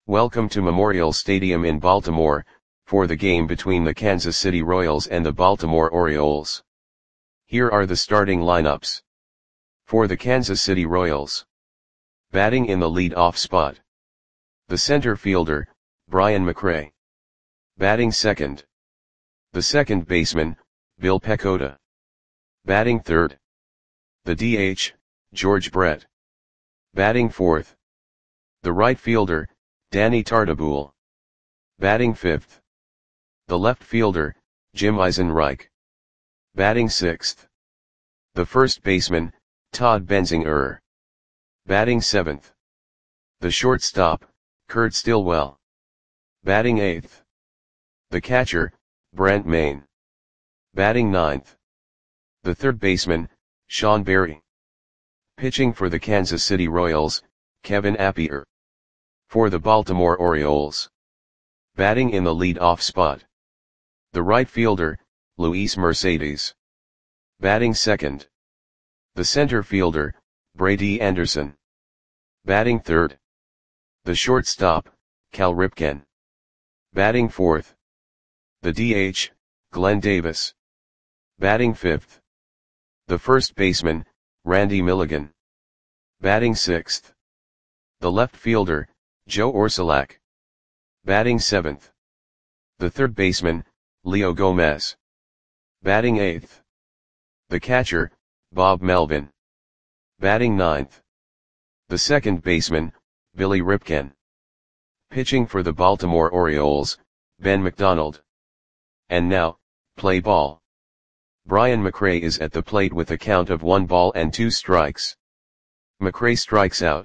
Welcome to Memorial Stadium in Baltimore, for the game between the Kansas City Royals and the Baltimore Orioles. Here are the starting lineups. For the Kansas City Royals. Batting in the lead-off spot. The center fielder, Brian McRae. Batting second. The second baseman, Bill Pecota. Batting third. The DH, George Brett. Batting fourth. The right fielder, Danny Tartabull. Batting fifth. The left fielder, Jim Eisenreich. Batting sixth. The first baseman, Todd Benzinger. Batting seventh. The shortstop, Kurt Stillwell. Batting eighth. The catcher, Brent Mayne. Batting ninth. The third baseman, Sean Berry. Pitching for the Kansas City Royals, Kevin Appier. For the Baltimore Orioles. Batting in the lead-off spot. The right fielder, Luis Mercedes. Batting second. The center fielder, Brady Anderson. Batting third. The shortstop, Cal Ripken. Batting fourth. The DH, Glenn Davis. Batting fifth. The first baseman, Randy Milligan. Batting sixth. The left fielder, Joe Orsulak. Batting seventh. The third baseman, Leo Gomez. Batting eighth. The catcher, Bob Melvin. Batting ninth. The second baseman, Billy Ripken. Pitching for the Baltimore Orioles, Ben McDonald. And now, play ball. Brian McRae is at the plate with a count of 1 ball and 2 strikes. McRae strikes out.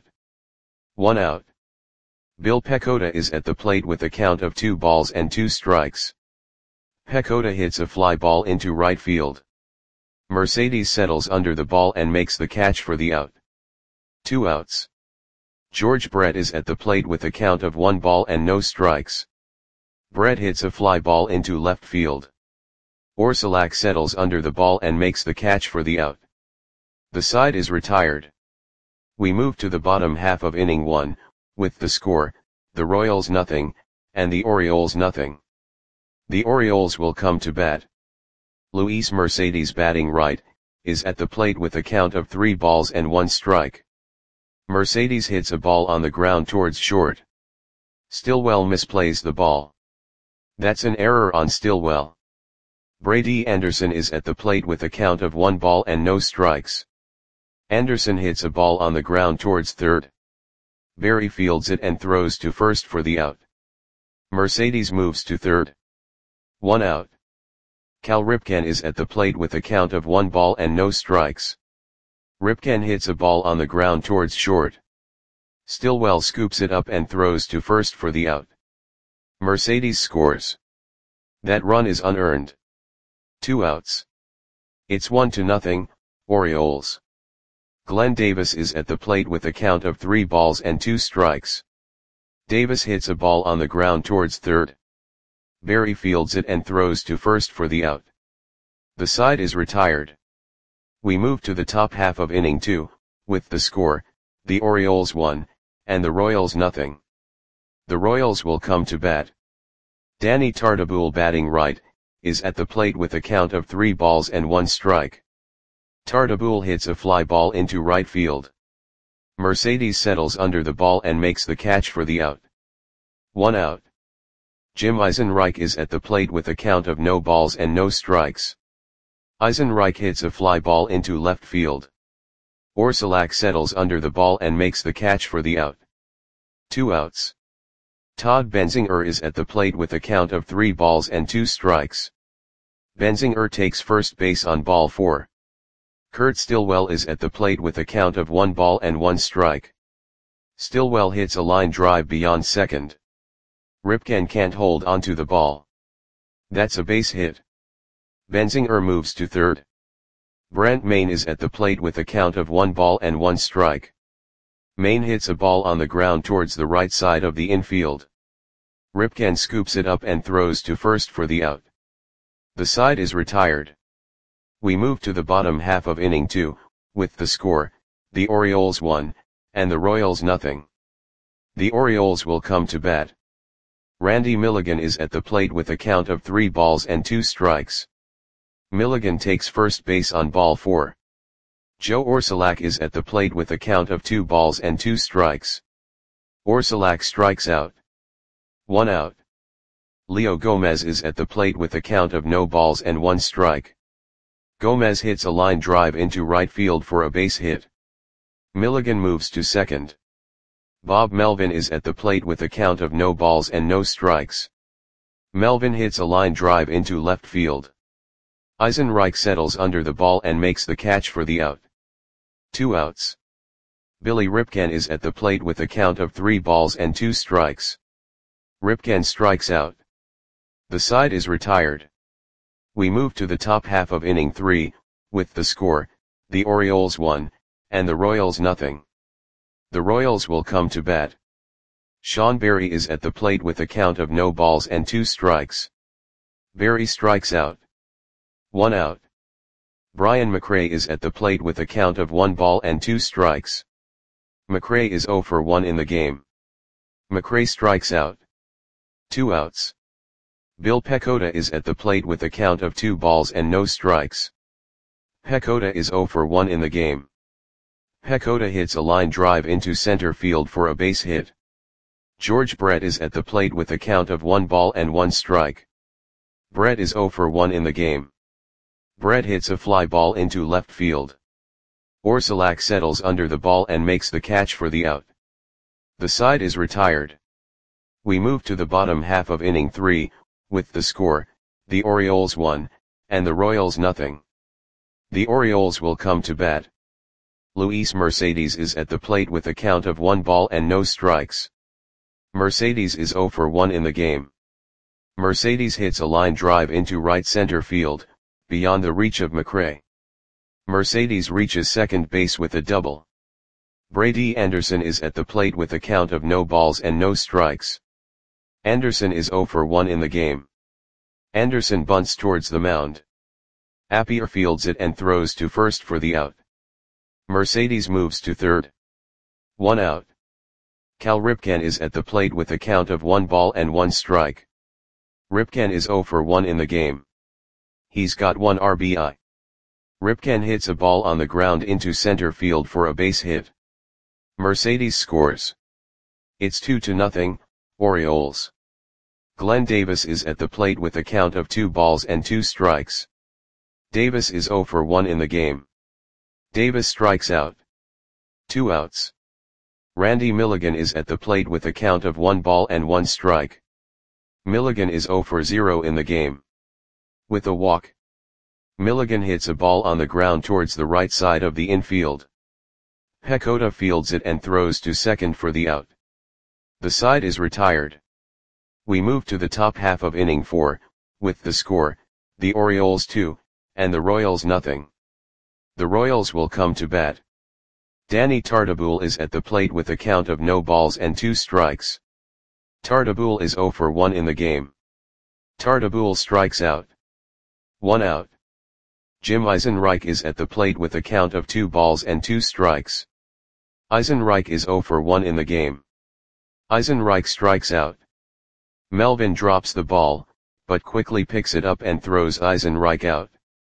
1 out. Bill Pecota is at the plate with a count of 2 balls and 2 strikes. Pecota hits a fly ball into right field. Mercedes settles under the ball and makes the catch for the out. 2 outs. George Brett is at the plate with a count of 1 ball and no strikes. Brett hits a fly ball into left field. Orsulak settles under the ball and makes the catch for the out. The side is retired. We move to the bottom half of inning 1, with the score, the Royals nothing, and the Orioles nothing. The Orioles will come to bat. Luis Mercedes batting right, is at the plate with a count of 3 balls and 1 strike. Mercedes hits a ball on the ground towards short. Stillwell misplays the ball. That's an error on Stillwell. Brady Anderson is at the plate with a count of 1 ball and no strikes. Anderson hits a ball on the ground towards third. Berry fields it and throws to first for the out. Mercedes moves to third. 1 out. Cal Ripken is at the plate with a count of 1 ball and no strikes. Ripken hits a ball on the ground towards short. Stillwell scoops it up and throws to first for the out. Mercedes scores. That run is unearned. 2 outs. It's 1-0, Orioles. Glenn Davis is at the plate with a count of 3 balls and 2 strikes. Davis hits a ball on the ground towards third. Berry fields it and throws to first for the out. The side is retired. We move to the top half of inning 2, with the score, the Orioles 1, and the Royals nothing. The Royals will come to bat. Danny Tartabull batting right, is at the plate with a count of 3 balls and 1 strike. Tartabull hits a fly ball into right field. Mercedes settles under the ball and makes the catch for the out. 1 out. Jim Eisenreich is at the plate with a count of no balls and no strikes. Eisenreich hits a fly ball into left field. Orsulak settles under the ball and makes the catch for the out. 2 outs. Todd Benzinger is at the plate with a count of 3 balls and 2 strikes. Benzinger takes first base on ball 4. Kurt Stillwell is at the plate with a count of 1 ball and 1 strike. Stillwell hits a line drive beyond second. Ripken can't hold onto the ball. That's a base hit. Benzinger moves to third. Brent Mayne is at the plate with a count of 1 ball and 1 strike. Mayne hits a ball on the ground towards the right side of the infield. Ripken scoops it up and throws to first for the out. The side is retired. We move to the bottom half of inning 2, with the score, the Orioles 1, and the Royals nothing. The Orioles will come to bat. Randy Milligan is at the plate with a count of 3 balls and 2 strikes. Milligan takes first base on ball 4. Joe Orsulak is at the plate with a count of 2 balls and 2 strikes. Orsulak strikes out. 1 out. Leo Gomez is at the plate with a count of no balls and 1 strike. Gomez hits a line drive into right field for a base hit. Milligan moves to second. Bob Melvin is at the plate with a count of no balls and no strikes. Melvin hits a line drive into left field. Eisenreich settles under the ball and makes the catch for the out. 2 outs. Billy Ripken is at the plate with a count of 3 balls and 2 strikes. Ripken strikes out. The side is retired. We move to the top half of inning 3, with the score, the Orioles 1, and the Royals nothing. The Royals will come to bat. Sean Berry is at the plate with a count of no balls and 2 strikes. Berry strikes out. 1 out. Brian McRae is at the plate with a count of 1 ball and 2 strikes. McRae is 0 for 1 in the game. McRae strikes out. 2 outs. Bill Pecota is at the plate with a count of 2 balls and no strikes. Pecota is 0 for 1 in the game. Pecota hits a line drive into center field for a base hit. George Brett is at the plate with a count of 1 ball and 1 strike. Brett is 0 for 1 in the game. Brett hits a fly ball into left field. Orsulak settles under the ball and makes the catch for the out. The side is retired. We move to the bottom half of inning 3, with the score, the Orioles 1, and the Royals nothing. The Orioles will come to bat. Luis Mercedes is at the plate with a count of 1 ball and no strikes. Mercedes is 0 for 1 in the game. Mercedes hits a line drive into right center field, beyond the reach of McRae. Mercedes reaches second base with a double. Brady Anderson is at the plate with a count of no balls and no strikes. Anderson is 0 for 1 in the game. Anderson bunts towards the mound. Appier fields it and throws to first for the out. Mercedes moves to third. 1 out. Cal Ripken is at the plate with a count of 1 ball and 1 strike. Ripken is 0 for 1 in the game. He's got 1 RBI. Ripken hits a ball on the ground into center field for a base hit. Mercedes scores. It's 2-0, Orioles. Glenn Davis is at the plate with a count of 2 balls and 2 strikes. Davis is 0 for 1 in the game. Davis strikes out. 2 outs. Randy Milligan is at the plate with a count of 1 ball and 1 strike. Milligan is 0 for 0 in the game. With a walk. Milligan hits a ball on the ground towards the right side of the infield. Pecota fields it and throws to second for the out. The side is retired. We move to the top half of inning 4, with the score, the Orioles 2, and the Royals nothing. The Royals will come to bat. Danny Tartabull is at the plate with a count of no balls and 2 strikes. Tartabull is 0 for 1 in the game. Tartabull strikes out. 1 out. Jim Eisenreich is at the plate with a count of 2 balls and 2 strikes. Eisenreich is 0 for 1 in the game. Eisenreich strikes out. Melvin drops the ball, but quickly picks it up and throws Eisenreich out.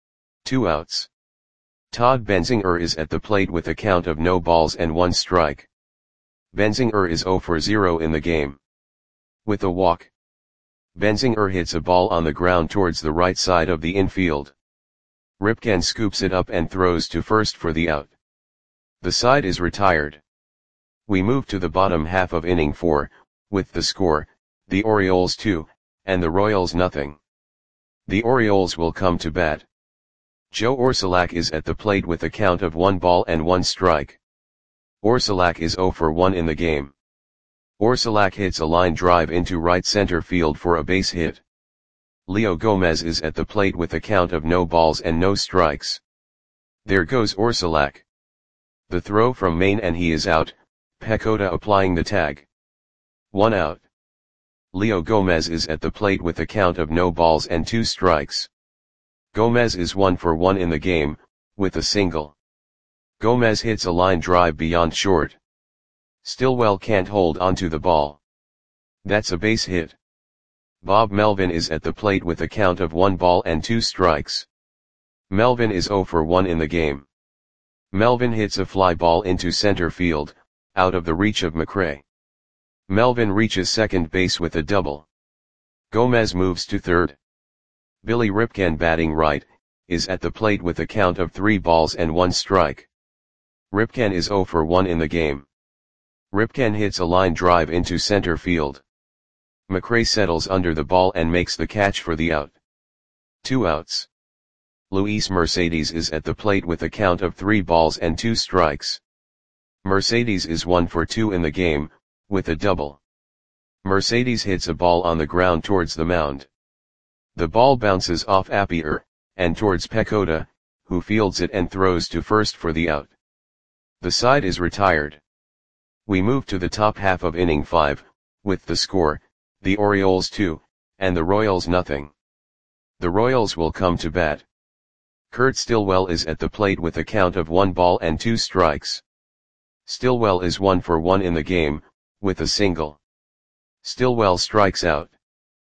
2 outs. Todd Benzinger is at the plate with a count of no balls and 1 strike. Benzinger is 0 for 0 in the game. With a walk. Benzinger hits a ball on the ground towards the right side of the infield. Ripken scoops it up and throws to first for the out. The side is retired. We move to the bottom half of inning 4, with the score, the Orioles 2, and the Royals nothing. The Orioles will come to bat. Joe Orsulak is at the plate with a count of 1 ball and 1 strike. Orsulak is 0 for 1 in the game. Orsulak hits a line drive into right center field for a base hit. Leo Gomez is at the plate with a count of no balls and no strikes. There goes Orsulak. The throw from Maine and he is out, Pecota applying the tag. 1 out. Leo Gomez is at the plate with a count of no balls and 2 strikes. Gomez is 1 for 1 in the game, with a single. Gomez hits a line drive beyond short. Stillwell can't hold onto the ball. That's a base hit. Bob Melvin is at the plate with a count of 1 ball and 2 strikes. Melvin is 0 for 1 in the game. Melvin hits a fly ball into center field, out of the reach of McRae. Melvin reaches second base with a double. Gomez moves to third. Billy Ripken, batting right, is at the plate with a count of 3 balls and 1 strike. Ripken is 0 for 1 in the game. Ripken hits a line drive into center field. McRae settles under the ball and makes the catch for the out. 2 outs. Luis Mercedes is at the plate with a count of 3 balls and 2 strikes. Mercedes is 1 for 2 in the game, with a double. Mercedes hits a ball on the ground towards the mound. The ball bounces off Appier, and towards Pecota, who fields it and throws to first for the out. The side is retired. We move to the top half of inning 5, with the score, the Orioles 2, and the Royals nothing. The Royals will come to bat. Kurt Stillwell is at the plate with a count of 1 ball and 2 strikes. Stillwell is 1 for 1 in the game, with a single. Stillwell strikes out.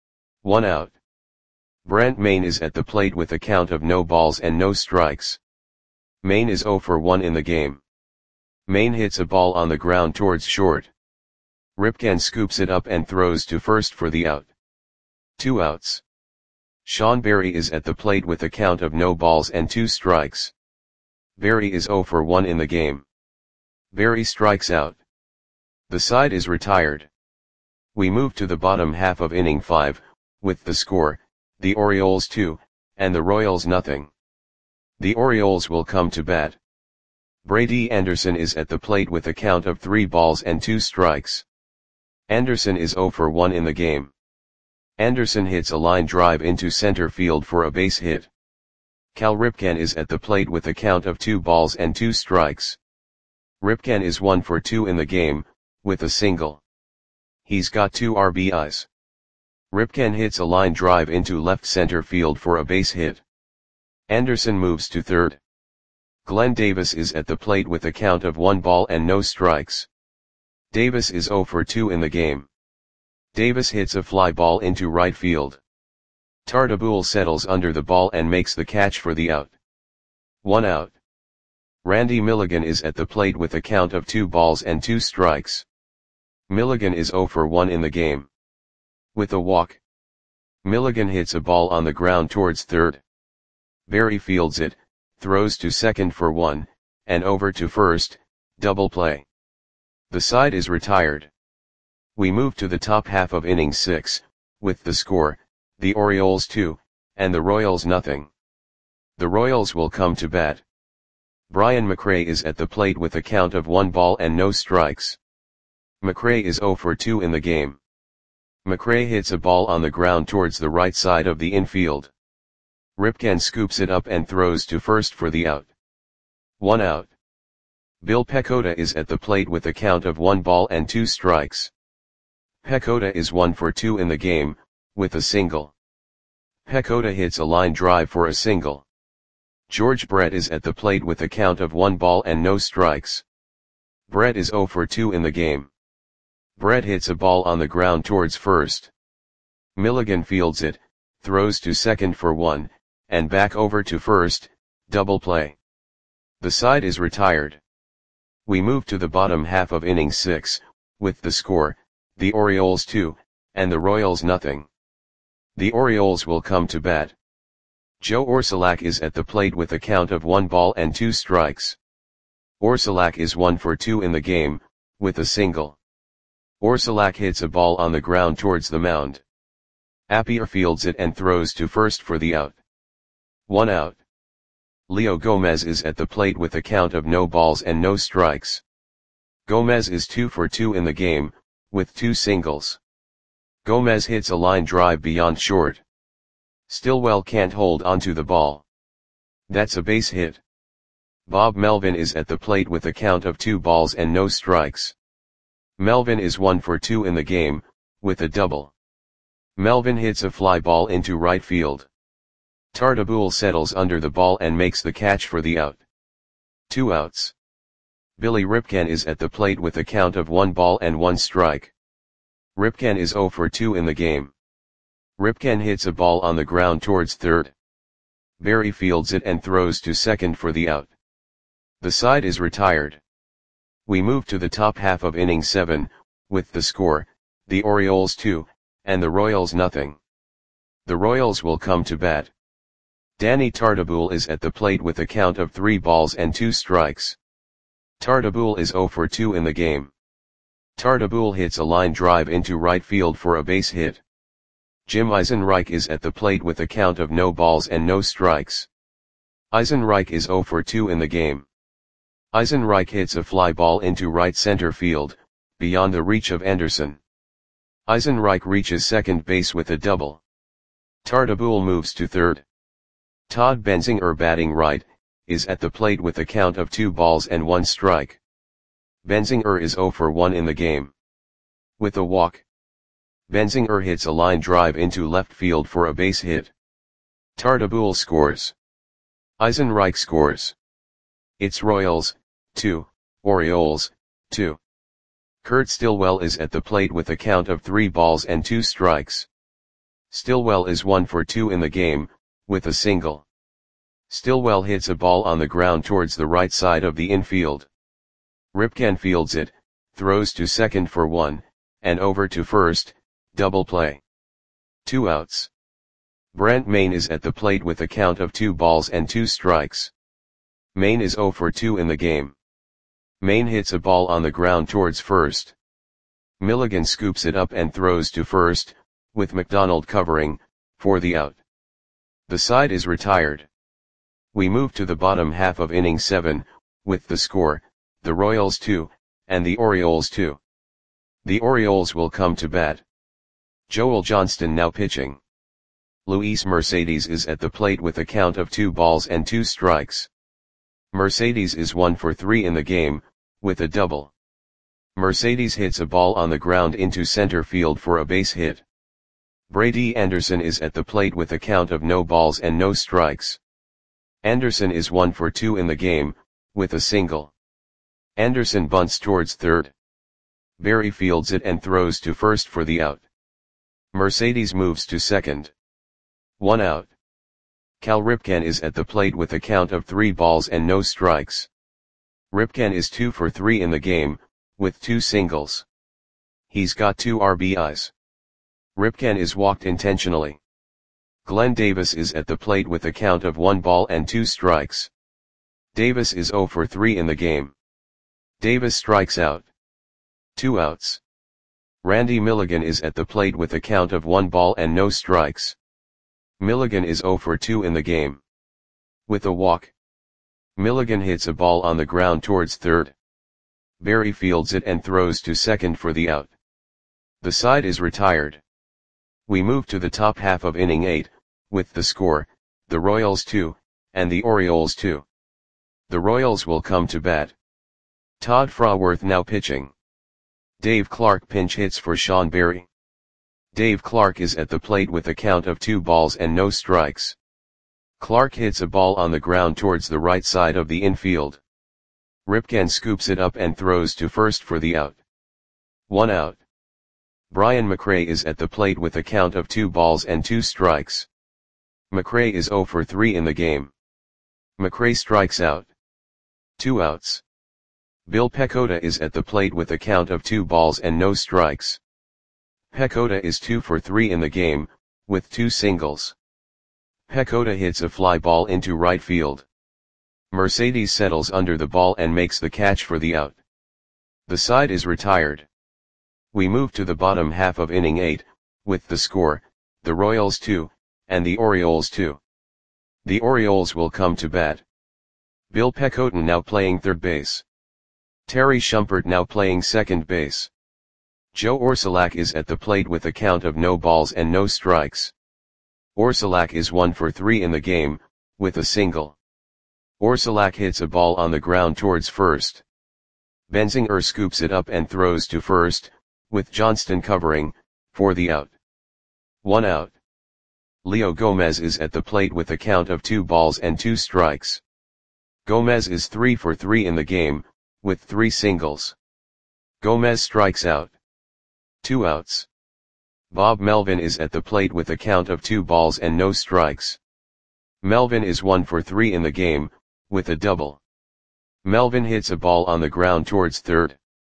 1 out. Brent Mayne is at the plate with a count of no balls and no strikes. Mayne is 0 for 1 in the game. Mayne hits a ball on the ground towards short. Ripken scoops it up and throws to first for the out. 2 outs. Sean Berry is at the plate with a count of no balls and 2 strikes. Berry is 0 for 1 in the game. Berry strikes out. The side is retired. We move to the bottom half of inning 5, with the score, the Orioles 2, and the Royals nothing. The Orioles will come to bat. Brady Anderson is at the plate with a count of 3 balls and 2 strikes. Anderson is 0 for 1 in the game. Anderson hits a line drive into center field for a base hit. Cal Ripken is at the plate with a count of 2 balls and 2 strikes. Ripken is 1 for 2 in the game, with a single. He's got 2 RBIs. Ripken hits a line drive into left center field for a base hit. Anderson moves to third. Glenn Davis is at the plate with a count of 1 ball and no strikes. Davis is 0 for 2 in the game. Davis hits a fly ball into right field. Tartabull settles under the ball and makes the catch for the out. 1 out. Randy Milligan is at the plate with a count of 2 balls and 2 strikes. Milligan is 0 for 1 in the game. With a walk. Milligan hits a ball on the ground towards third. Berry fields it, throws to second for 1, and over to first, double play. The side is retired. We move to the top half of inning 6, with the score, the Orioles 2, and the Royals nothing. The Royals will come to bat. Brian McRae is at the plate with a count of 1 ball and no strikes. McRae is 0 for 2 in the game. McRae hits a ball on the ground towards the right side of the infield. Ripken scoops it up and throws to first for the out. 1 out. Bill Pecota is at the plate with a count of 1 ball and 2 strikes. Pecota is 1 for 2 in the game, with a single. Pecota hits a line drive for a single. George Brett is at the plate with a count of 1 ball and no strikes. Brett is 0 for 2 in the game. Brett hits a ball on the ground towards first. Milligan fields it, throws to second for 1, and back over to first, double play. The side is retired. We move to the bottom half of inning 6, with the score, the Orioles 2, and the Royals nothing. The Orioles will come to bat. Joe Orsulak is at the plate with a count of 1 ball and 2 strikes. Orsulak is 1 for 2 in the game, with a single. Orsulak hits a ball on the ground towards the mound. Appier fields it and throws to first for the out. 1 out. Leo Gomez is at the plate with a count of no balls and no strikes. Gomez is 2 for 2 in the game, with 2 singles. Gomez hits a line drive beyond short. Stillwell can't hold onto the ball. That's a base hit. Bob Melvin is at the plate with a count of 2 balls and no strikes. Melvin is 1 for 2 in the game, with a double. Melvin hits a fly ball into right field. Tartabull settles under the ball and makes the catch for the out. 2 outs. Billy Ripken is at the plate with a count of 1 ball and 1 strike. Ripken is 0 for 2 in the game. Ripken hits a ball on the ground towards third. Barry fields it and throws to second for the out. The side is retired. We move to the top half of inning 7, with the score, the Orioles 2, and the Royals nothing. The Royals will come to bat. Danny Tartabull is at the plate with a count of 3 balls and 2 strikes. Tartabull is 0 for 2 in the game. Tartabull hits a line drive into right field for a base hit. Jim Eisenreich is at the plate with a count of no balls and no strikes. Eisenreich is 0 for 2 in the game. Eisenreich hits a fly ball into right center field, beyond the reach of Anderson. Eisenreich reaches second base with a double. Tartabull moves to third. Todd Benzinger, batting right, is at the plate with a count of 2 balls and 1 strike. Benzinger is 0 for 1 in the game. With a walk, Benzinger hits a line drive into left field for a base hit. Tartabull scores. Eisenreich scores. It's Royals, 2, Orioles, 2. Kurt Stillwell is at the plate with a count of 3 balls and 2 strikes. Stillwell is 1 for 2 in the game, with a single. Stillwell hits a ball on the ground towards the right side of the infield. Ripken fields it, throws to second for 1, and over to first, double play. 2 outs. Brent Mayne is at the plate with a count of 2 balls and 2 strikes. Mayne is 0 for 2 in the game. Mayne hits a ball on the ground towards first. Milligan scoops it up and throws to first, with McDonald covering, for the out. The side is retired. We move to the bottom half of inning 7, with the score, the Royals 2, and the Orioles 2. The Orioles will come to bat. Joel Johnston now pitching. Luis Mercedes is at the plate with a count of 2 balls and 2 strikes. Mercedes is 1 for 3 in the game, with a double. Mercedes hits a ball on the ground into center field for a base hit. Brady Anderson is at the plate with a count of no balls and no strikes. Anderson is 1 for 2 in the game, with a single. Anderson bunts towards third. Barry fields it and throws to first for the out. Mercedes moves to second. 1 out. Cal Ripken is at the plate with a count of 3 balls and no strikes. Ripken is 2 for 3 in the game, with 2 singles. He's got 2 RBIs. Ripken is walked intentionally. Glenn Davis is at the plate with a count of 1 ball and 2 strikes. Davis is 0 for 3 in the game. Davis strikes out. 2 outs. Randy Milligan is at the plate with a count of 1 ball and no strikes. Milligan is 0 for 2 in the game. With a walk, Milligan hits a ball on the ground towards third. Barry fields it and throws to second for the out. The side is retired. We move to the top half of inning 8, with the score, the Royals 2, and the Orioles 2. The Royals will come to bat. Todd Fraworth now pitching. Dave Clark pinch hits for Sean Barry. Dave Clark is at the plate with a count of 2 balls and no strikes. Clark hits a ball on the ground towards the right side of the infield. Ripken scoops it up and throws to first for the out. 1 out. Brian McRae is at the plate with a count of 2 balls and 2 strikes. McRae is 0 for 3 in the game. McRae strikes out. 2 outs. Bill Pecota is at the plate with a count of 2 balls and no strikes. Pecota is 2 for 3 in the game, with 2 singles. Pecota hits a fly ball into right field. Mercedes settles under the ball and makes the catch for the out. The side is retired. We move to the bottom half of inning 8, with the score, the Royals 2, and the Orioles 2. The Orioles will come to bat. Bill Pecota now playing third base. Terry Shumpert now playing second base. Joe Orsulak is at the plate with a count of no balls and no strikes. Orsulak is 1 for 3 in the game, with a single. Orsulak hits a ball on the ground towards first. Benzinger scoops it up and throws to first, with Johnston covering, for the out. 1 out. Leo Gomez is at the plate with a count of 2 balls and 2 strikes. Gomez is 3 for 3 in the game, with 3 singles. Gomez strikes out. 2 outs. Bob Melvin is at the plate with a count of 2 balls and no strikes. Melvin is 1 for 3 in the game, with a double. Melvin hits a ball on the ground towards third.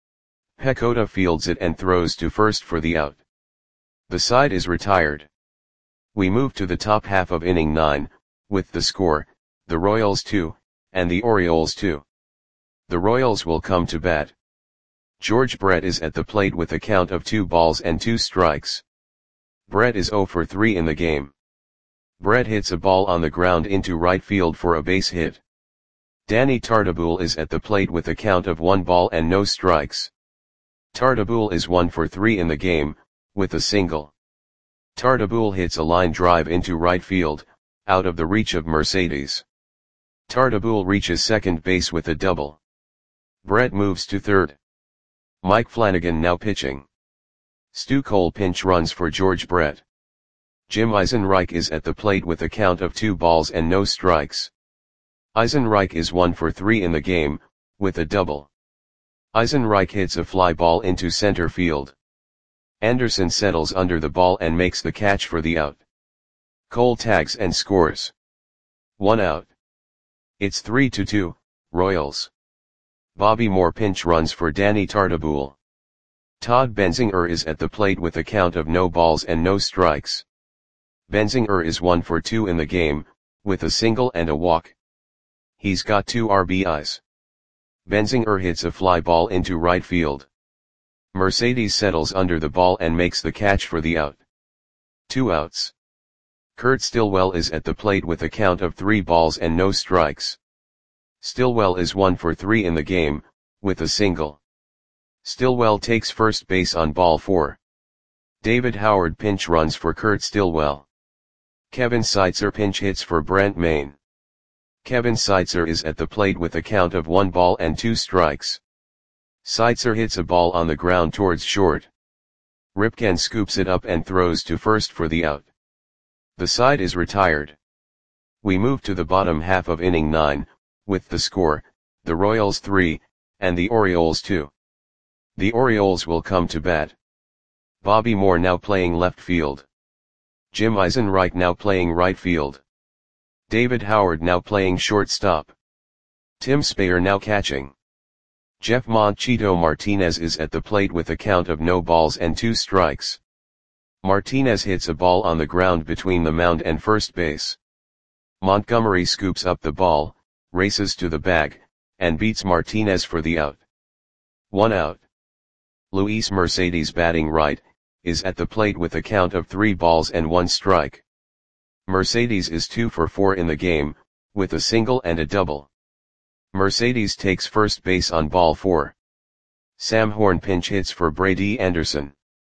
Pecota fields it and throws to first for the out. The side is retired. We move to the top half of inning 9, with the score, the Royals 2, and the Orioles 2. The Royals will come to bat. George Brett is at the plate with a count of 2 balls and 2 strikes. Brett is 0 for 3 in the game. Brett hits a ball on the ground into right field for a base hit. Danny Tartabull is at the plate with a count of 1 ball and no strikes. Tartabull is 1 for 3 in the game, with a single. Tartabull hits a line drive into right field, out of the reach of Mercedes. Tartabull reaches second base with a double. Brett moves to third. Mike Flanagan now pitching. Stu Cole pinch runs for George Brett. Jim Eisenreich is at the plate with a count of 2 balls and no strikes. Eisenreich is 1 for 3 in the game, with a double. Eisenreich hits a fly ball into center field. Anderson settles under the ball and makes the catch for the out. Cole tags and scores. 1 out. It's 3-2, Royals. Bobby Moore pinch runs for Danny Tartabull. Todd Benzinger is at the plate with a count of no balls and no strikes. Benzinger is 1 for 2 in the game, with a single and a walk. He's got 2 RBIs. Benzinger hits a fly ball into right field. Mercedes settles under the ball and makes the catch for the out. 2 outs. Kurt Stillwell is at the plate with a count of 3 balls and no strikes. Stillwell is 1 for 3 in the game, with a single. Stillwell takes first base on ball 4. David Howard pinch runs for Kurt Stillwell. Kevin Seitzer pinch hits for Brent Maine. Kevin Seitzer is at the plate with a count of 1 ball and 2 strikes. Seitzer hits a ball on the ground towards short. Ripken scoops it up and throws to first for the out. The side is retired. We move to the bottom half of inning 9, with the score, the Royals 3, and the Orioles 2. The Orioles will come to bat. Bobby Moore now playing left field. Jim Eisenreich now playing right field. David Howard now playing shortstop. Tim Speyer now catching. Jeff Monchito Martinez is at the plate with a count of no balls and 2 strikes. Martinez hits a ball on the ground between the mound and first base. Montgomery scoops up the ball, races to the bag, and beats Martinez for the out. 1 out. Luis Mercedes batting right, is at the plate with a count of 3 balls and 1 strike. Mercedes is 2 for 4 in the game, with a single and a double. Mercedes takes first base on ball 4. Sam Horn pinch hits for Brady Anderson.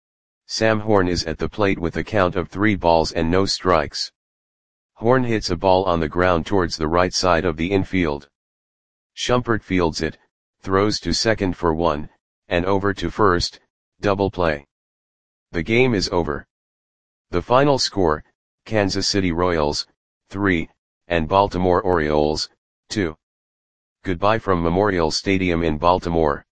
Sam Horn is at the plate with a count of 3 balls and no strikes. Horn hits a ball on the ground towards the right side of the infield. Shumpert fields it, throws to second for 1, and over to first, double play. The game is over. The final score, Kansas City Royals, 3, and Baltimore Orioles, 2. Goodbye from Memorial Stadium in Baltimore.